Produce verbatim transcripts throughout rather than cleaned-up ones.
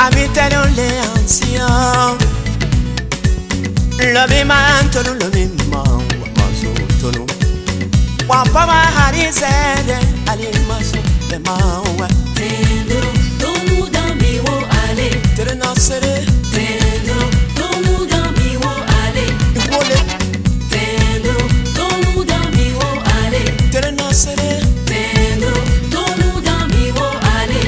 Amitelo le ancien. Le mimanto le mimman maso tonu. Wapama harizede ali maso le mawa. Tendo tomu dambi wo ale. Tere nasere. Tendo tomu dambi wo ale. Wole. Tendo tomu dambi wo ale. Tere nasere. Tendo tomu dambi wo ale.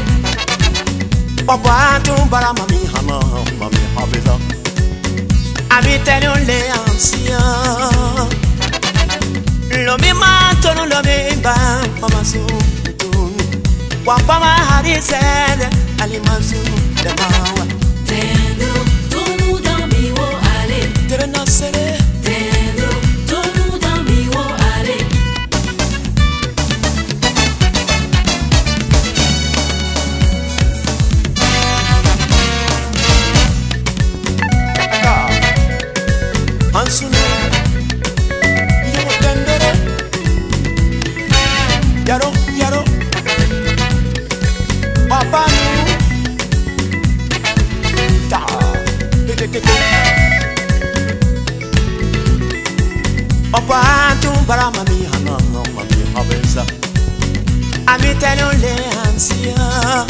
Papa tumbara mami hama mami habeza. Amitelo le ancien. Lo mi manto non lo mi ba mama su tu. Wapama harizede ali maso le mawa. Tendo tomu dambi wo ale. Tere nasere. Tendo tomu dambi wo ale. Hansunu yo tendere. Yaro yaro. Papa nu. Ta. Te te te te. Papa tumbara mami hana mami habeza. Amitelo le ancien.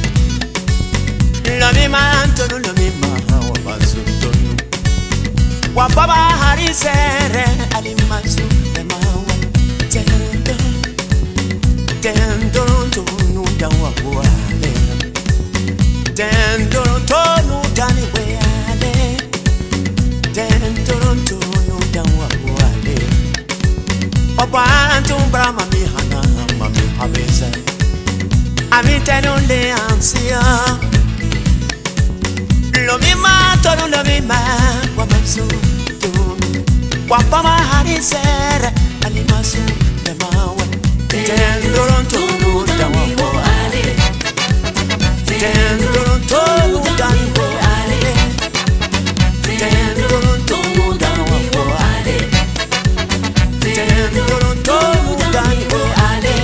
Lo mi manto lo mi ma wa basutonu. Wapaba harizere alimazu le mawa. Tendo Tendo tonu dawa wale. Tendo tonu dani wale. Tendo tonu dawa wale. Papa tumbra mami hana mami habeza. Amitelo le ancien. Lo mima tonu lo mima wamazu tu. Wapama harizere alimazu le mawa. Tendo tonu dawa wale. Tendo tonu dani wale. Tendo tonu dawa wale. Tendo tonu dani wale.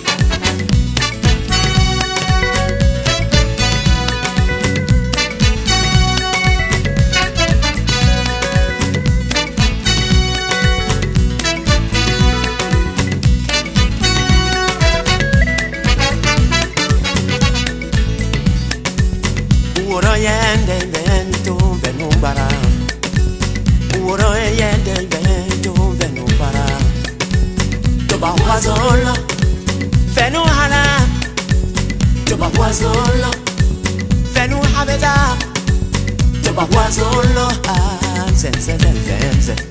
Uro yende vento venubara. Uro yende vento venubara. Toba wazolo fenu hala. Toba wazolo fenu habeda. Toba wazolo ah zen zen zen zen zen.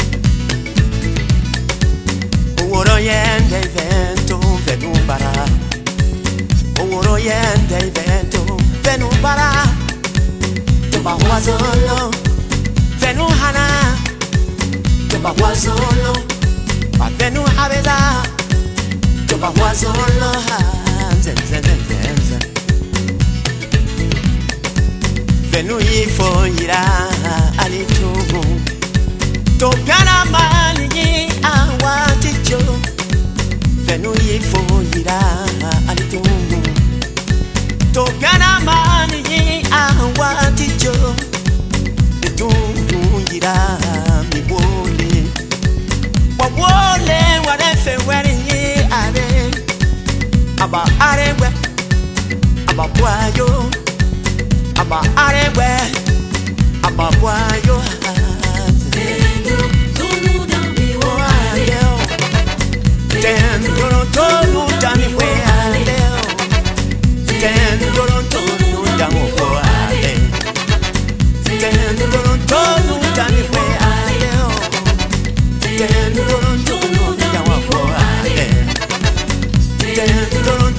Uro yende vento venubara. Uro yende vento venubara. Toba wazolo fenu hana. Toba wazolo pa fenu habeza. Toba wazolo zen zen zen zen zen. Fenu yifo yira alitugu. Tokana mali yi awaticho. Fenu yifo yira alitugu. Tokana mani yi awaticho. Tungu yira mi wole. Wawole warefe wari yi are. Aba arewe. Aba bwayo. Aba arewe. Aba bwayo. Tendo tomu dambi wo ale. Tendo tonu dani wale. Tendo tonu dani wale. Tendo tonu dani wale. Tendo tonu dani wale. Tendo